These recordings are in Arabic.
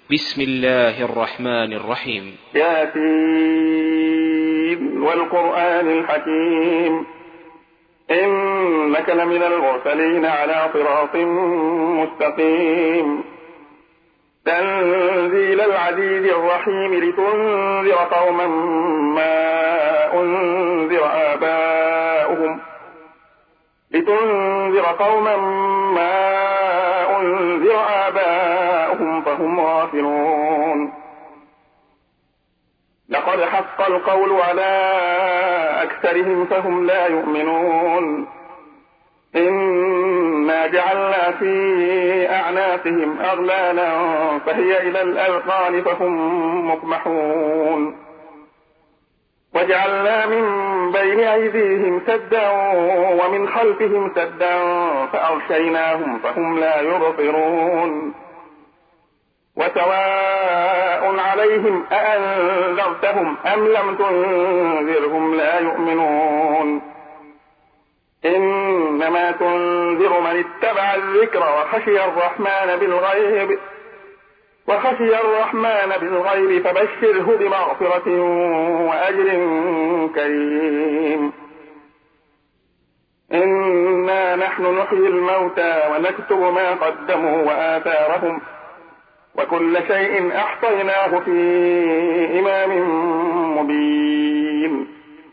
بسم الله الرحمن الرحيم. ياسين والقرآن الحكيم إنك لمن المرسلين على صراط مستقيم تنزيل العزيز الرحيم لتنذر قوما ما أنذر آباؤهم فهم غافلون. لقد حق القول على أكثرهم فهم لا يؤمنون. إنا جعلنا في أعناقهم أغلالا فهي إلى الأذقان فهم مقمحون. وجعلنا من بين أيديهم سدا ومن خلفهم سدا فأغشيناهم فهم لا يبصرون. وسواء عليهم أأنذرتهم أم لم تنذرهم لا يؤمنون. إنما تنذر من اتبع الذكر وخشي الرحمن بالغيب فبشره بمغفرة وأجر كريم. إنا نحن نحيي الموتى ونكتب ما قدموا وآثارهم وكل شيء أحصيناه في إمام مبين.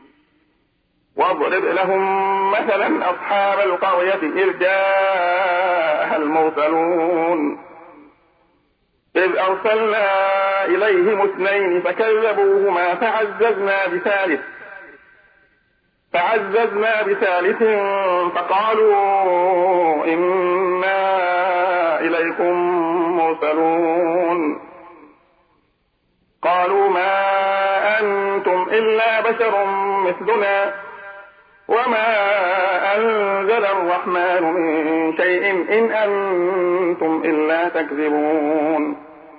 واضرب لهم مثلا أصحاب القرية إذ جاءها المرسلون إذ أرسلنا إليهم 2 فكذبوهما فعززنا بثالث فقالوا إنا إليكم مرسلون. قالوا ما أنتم إلا بشر مثلنا وما أنزل الرحمن من شيء إن أنتم إلا تكذبون.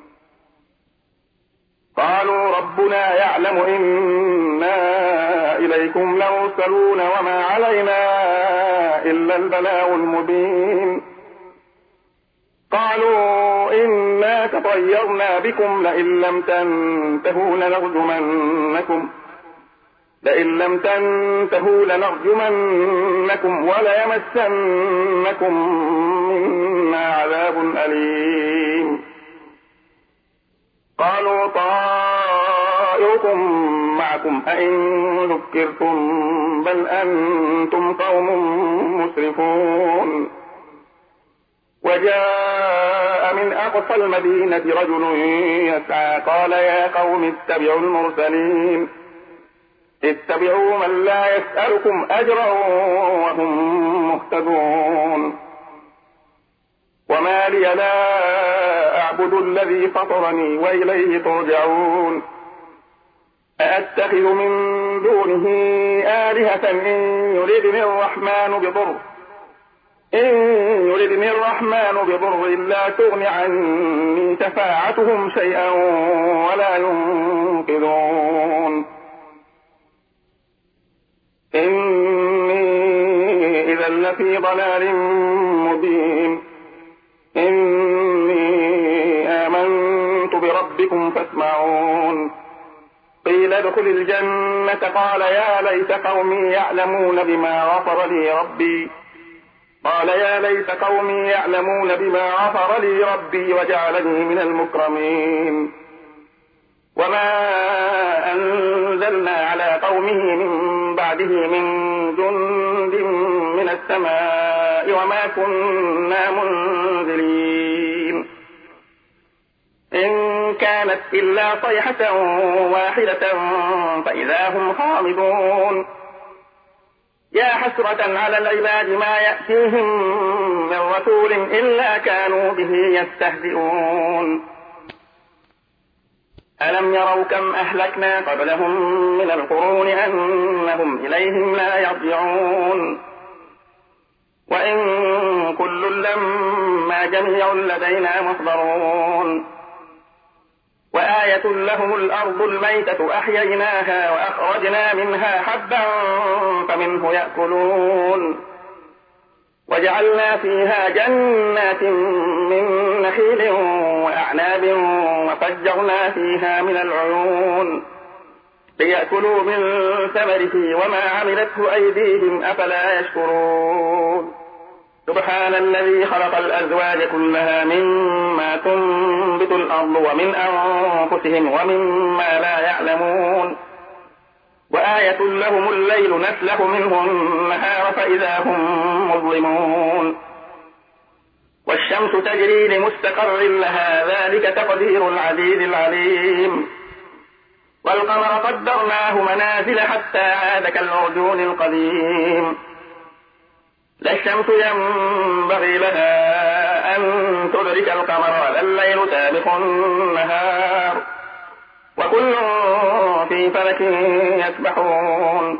قالوا ربنا يعلم إنا إليكم لمرسلون وما علينا إلا البلاغ المبين. قالوا إنا تطيرنا بكم لئن لم تنتهوا لنرجمنكم وليمسنكم منا عذاب أليم. قالوا طائركم معكم أئن ذكرتم بل أنتم قوم مسرفون. وجاء من أقصى المدينة رجل يسعى قال يا قوم اتبعوا المرسلين اتبعوا من لا يسألكم أجرا وهم مهتدون. وما لي لا أعبد الذي فطرني وإليه ترجعون. أأتخذ من دونه آلهة إن يردني الرحمن بضر لا تغن عني شفاعتهم شيئا ولا ينقذون. إني إذا لفي ضلال مبين. إني آمنت بربكم فاسمعون. قيل ادخل الجنة قال يا ليت قومي يعلمون بما غفر لي ربي وجعلني من المكرمين. وما أنزلنا على قومه من بعده من جند من السماء وما كنا منزلين. إن كانت إلا صيحة واحدة فإذا هم خامدون. يا حسرة على العباد ما يأتيهم من رسول إلا كانوا به يستهزئون. ألم يروا كم أهلكنا قبلهم من القرون أنهم إليهم لا يرجعون. وإن كل لما جميع لدينا محضرون. وآية لهم الأرض الميتة أحييناها وأخرجنا منها حبا فمنه يأكلون. وجعلنا فيها جنات من نخيل وأعناب أعناب وفجرنا فيها من العيون ليأكلوا من ثمره وما عملته أيديهم أفلا يشكرون سبحان الذي خلق الأزواج كلها مما تنبت الأرض ومن أنفسهم ومما لا يعلمون وآية لهم الليل نسلخ منه النهار فإذا هم مظلمون والشمس تجري لمستقر لها ذلك تقدير العزيز العليم والقمر قدرناه منازل حتى عاد كالعرجون القديم لا الشمس ينبغي لها أن تدرك القمر ولا الليل سابق النهار وكل في فلك يسبحون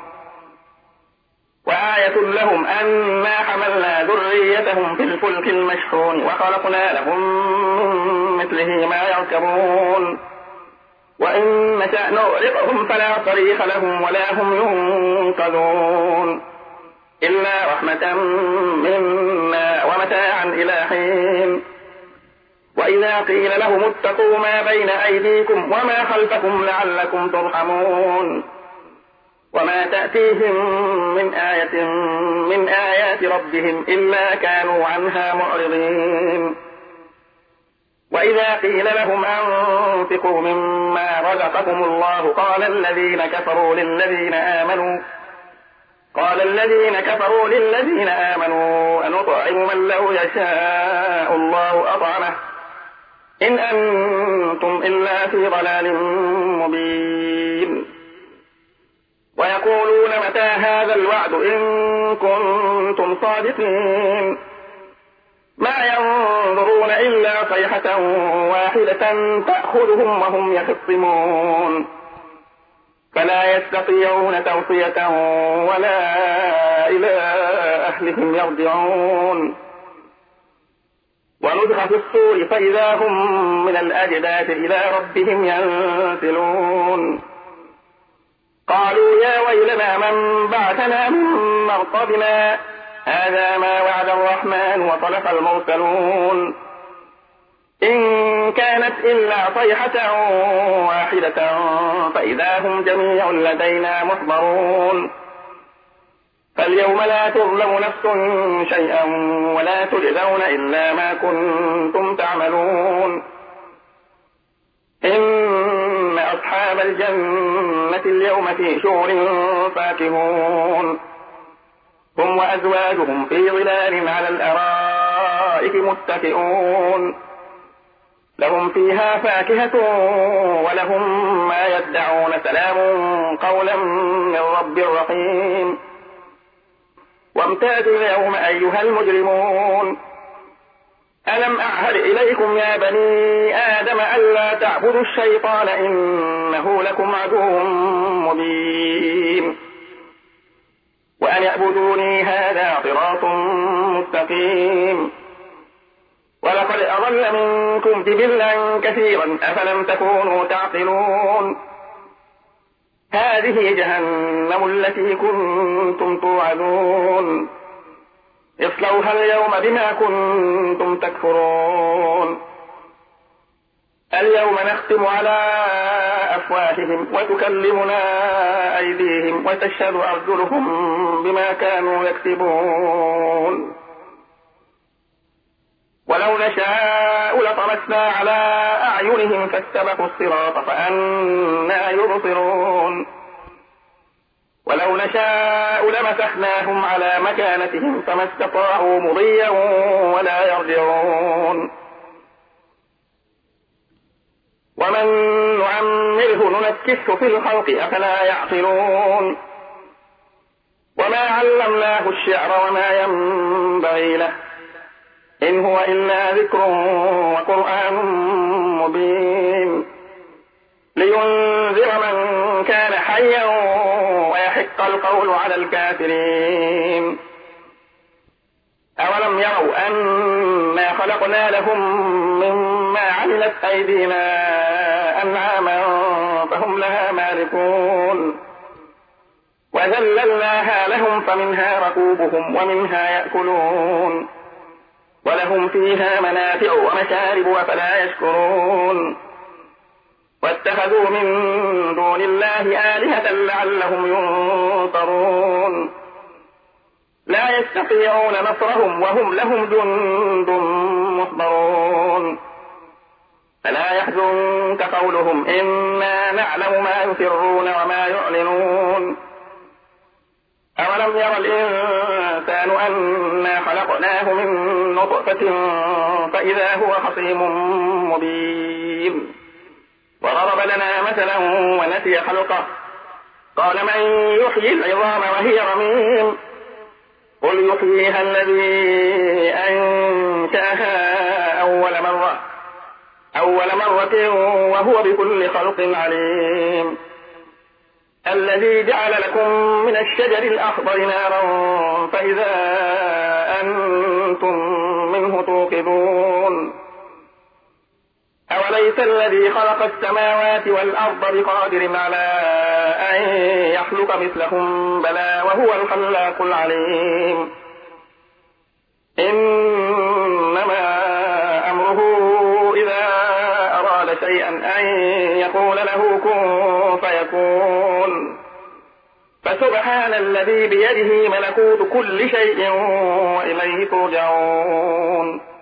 وآية لهم أنا حملنا ذريتهم في الفلك المشحون وخلقنا لهم من مثله ما يركبون وإن نشأ نغرقهم فلا صريخ لهم ولا هم ينقذون إلا رحمة منا ومتاعا إلى حين وإذا قيل لهم اتقوا ما بين أيديكم وما خلفكم لعلكم ترحمون وما تأتيهم من آية من آيات ربهم إلا كانوا عنها معرضين وإذا قيل لهم أنفقوا مما رزقكم الله قال الذين كفروا للذين آمنوا أنطعم من لو يشاء الله أطعمه إن أنتم إلا في ضلال مبين ويقولون متى هذا الوعد إن كنتم صادقين ما ينظرون إلا صيحة واحدة تأخذهم وهم يخصمون فلا يستطيعون توصية ولا إلى أهلهم يرجعون ونفخ في الصور فإذا هم من الأجداث إلى ربهم ينسلون قالوا يا ويلنا من بعثنا من مرقدنا هذا ما وعد الرحمن وصدق المرسلون إن كانت إلا صيحة واحدة فإذا هم جميع لدينا محضرون فاليوم لا تظلم نفس شيئا ولا تجزون إلا ما كنتم تعملون إن أصحاب الجنة اليوم في شغل فاكهون هم وأزواجهم في ظلال على الأرائك متكئون لهم فيها فاكهة ولهم ما يدعون سلام قولا من رب رحيم وامتازوا اليوم أيها المجرمون ألم أعهد إليكم يا بني آدم ألا تعبدوا الشيطان إنه لكم عدو مبين وأن اعبدوني هذا صراط مستقيم ولقد أضل منكم جبلا كثيرا أفلم تكونوا تعقلون هذه جهنم التي كنتم توعدون اصلوها اليوم بما كنتم تكفرون اليوم نختم على أفواههم وتكلمنا أيديهم وتشهد أرجلهم بما كانوا يكسبون ولو نشاء لطمسنا على أعينهم فاستبقوا الصراط فأنى يبصرون ولو نشاء لمسخناهم على مكانتهم فما استطاعوا مضيا ولا يرجعون ومن نعمره ننكسه في الخلق أفلا يعقلون وما علمناه الشعر وما ينبغي له إن هو إلا ذكر وقرآن مبين لينذر من كان حيا ويحق القول على الكافرين أولم يروا أنا خلقنا لهم مما عملت أيدينا أنعاما فهم لها مالكون وذللناها لهم فمنها ركوبهم ومنها يأكلون ولهم فيها منافع ومشارب أفلا يشكرون واتخذوا من دون الله آلهة لعلهم ينصرون لا يستطيعون نصرهم وهم لهم جند محضرون فلا يحزنك قولهم إنا نعلم ما يسرون وما يعلنون أولم ير الإنسان أنا خلقناه من نطفة فإذا هو خصيم مبين وضرب لنا مثلا ونسي خلقه قال من يحيي العظام وهي رميم قل يحييها الذي أنشأها أول مرة وهو بكل خلق عليم الذي جعل لكم من الشجر الأخضر نارا فإذا أنتم منه توقدون أوليس الذي خلق السماوات والأرض بقادر على أن يخلق مثلهم بلى وهو الخلاق العليم إنما أمره إذا أراد شيئا أن يقول له كن فيكون فسبحان الذي بيده ملكوت كل شيء وإليه ترجعون